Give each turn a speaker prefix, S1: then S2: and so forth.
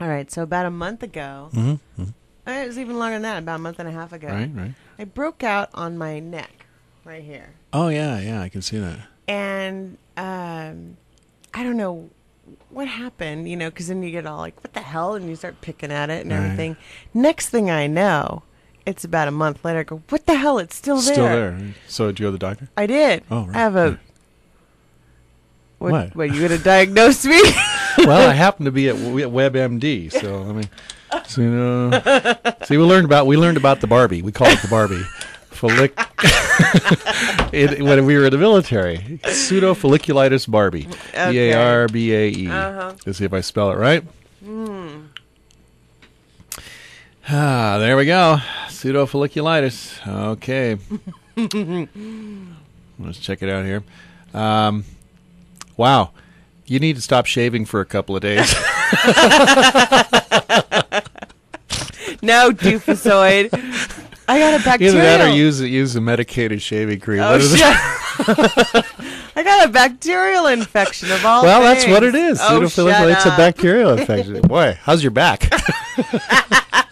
S1: All right, so about a month ago, it was even longer than that, about a month and a half ago.
S2: Right.
S1: I broke out on my neck, right here.
S2: Oh, yeah, I can see that.
S1: And I don't know what happened, because then you get all like, what the hell? And you start picking at it and everything. Next thing I know, it's about a month later, I go, what the hell? It's still there.
S2: Still there. So did you go to the doctor?
S1: I did.
S2: Oh, right.
S1: I have a...
S2: What?
S1: What, you going to diagnose me?
S2: Well, I happen to be at WebMD, so I mean, see, we learned about the Barbie. We call it the Barbie. When we were in the military, pseudofolliculitis Barbie,
S1: Okay.
S2: Barbae. Let's see if I spell it right. There we go. Pseudofolliculitis. Okay. Let's check it out here. Wow. You need to stop shaving for a couple of days.
S1: No, doofusoid. I got a bacterial.
S2: Either that or use a medicated shaving cream.
S1: Oh, shit. I got a bacterial infection of all
S2: Well,
S1: things.
S2: that's what it is.
S1: Oh,
S2: Pseudofolliculitis. It's a
S1: up.
S2: bacterial infection. Boy, how's your back?